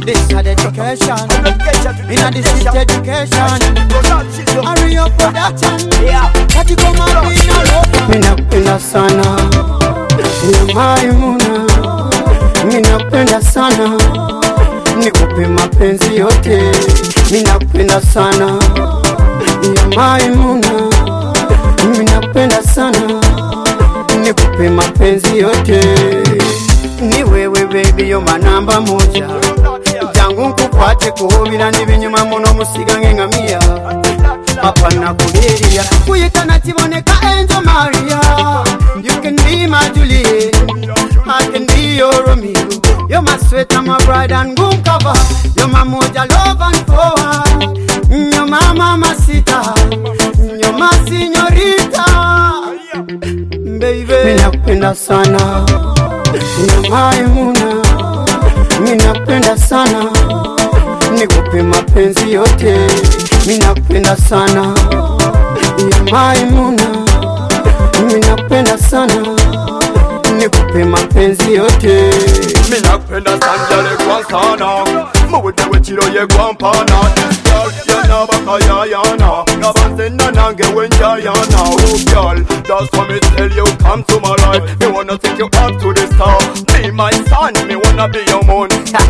This is education. In a this is education. Hurry up production. That you come up in a rope. Minapenda sana ya Maimuna, minapenda sana nikupe mapenzi yote. Minapenda sana ya Maimuna, minapenda sana nikupe mapenzi yote. Ni wewe baby yo manamba moja, jangu nkupate kuhobira n'ibinyuma muno musiga ngengamia. Apana kuliria kuyitana kiboneka Angel Maria. You can be my Juliet, I can be your Romeo. You're my sweet and my bride and groom cover. You're my moja love and forward. You're my mamacita, you're my señorita. Baby, minapenda sana ya Maimuna, minapenda sana nikupe mapenzi yote. Minapenda sana ya Maimuna, minapenda sana nikupe mapenzi yote. Minapenda sana kwa sana muwede wechiro ye kwampana. Girl, you never kayayana nabanzena nange wenjayana. Oh girl, that's why me tell you come to my life. Me wanna take you up to the star. Be my son, me wanna be your moon.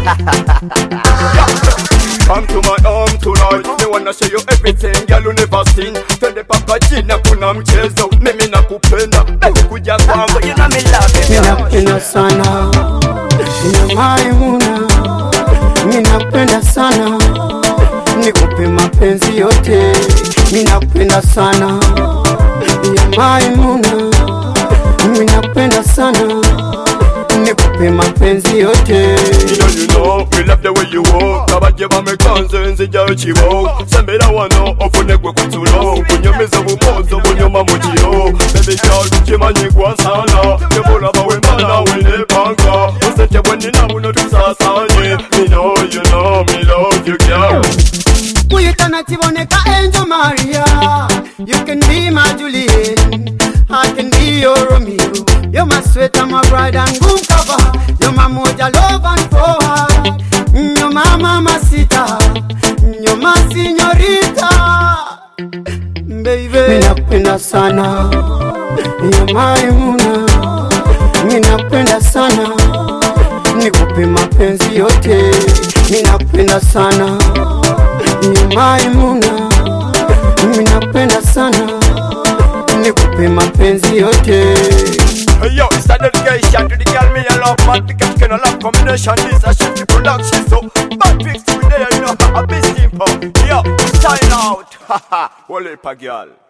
Come to my arm tonight. Me wanna show you everything girl you never seen. Twende papa jina kuna mchezo. Mimi nakupenda baby kuja kwangu you know me love you. Minapenda sana ya Maimuna, minapenda sana nikupe mapenzi yote. Minapenda sana ya Maimuna, minapenda sana nikupe mapenzi yote. You know, me love the way you walk. Kabajeba me kanzenzi jawe chivo. Sembera wano ofunekwe kutulo. Kunyomeza bumozo bunyoma mujio. Baby girl, chimanyi kwa sana. Kebula bawe mana wene banka. Usete weni na uno tusasanye. Me know, you know, me love you girl. Kuyitana kiboneka Angel Maria. You can be my Juliet, I can be your Romeo. You're my sweet and my bride and groom cover. You're my moja love and forward. You're my mamacita, you're my señorita. Baby, minapenda sana ya Maimuna, minapenda sana nikupe mapenzi yote. Minapenda sana ya Maimuna, minapenda sana nikupe mapenzi yote. Hey yo, it's a dedication to the girl me a love man. Because can a love combination. This a shifty production. So bad pics we there, you know, a bit simple. Yo, sign out. Haha, wole pa girl.